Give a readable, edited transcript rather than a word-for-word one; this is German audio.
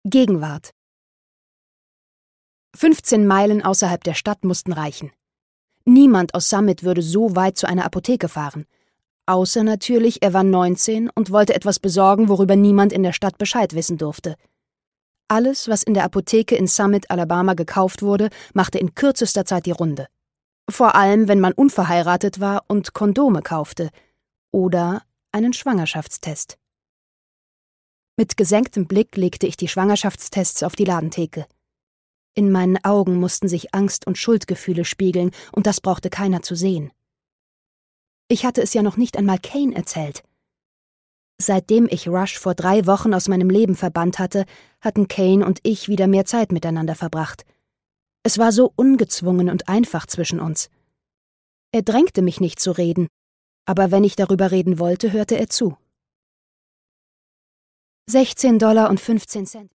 Gegenwart. 15 Meilen außerhalb der Stadt mussten reichen. Niemand aus Summit würde so weit zu einer Apotheke fahren. Außer natürlich, er war 19 und wollte etwas besorgen, worüber niemand in der Stadt Bescheid wissen durfte. Alles, was in der Apotheke in Summit, Alabama gekauft wurde, machte in kürzester Zeit die Runde. Vor allem, wenn man unverheiratet war und Kondome kaufte. Oder einen Schwangerschaftstest. Mit gesenktem Blick legte ich die Schwangerschaftstests auf die Ladentheke. In meinen Augen mussten sich Angst und Schuldgefühle spiegeln, und das brauchte keiner zu sehen. Ich hatte es ja noch nicht einmal Kane erzählt. Seitdem ich Rush vor 3 Wochen aus meinem Leben verbannt hatte, hatten Kane und ich wieder mehr Zeit miteinander verbracht. Es war so ungezwungen und einfach zwischen uns. Er drängte mich nicht zu reden, aber wenn ich darüber reden wollte, hörte er zu. $16,15.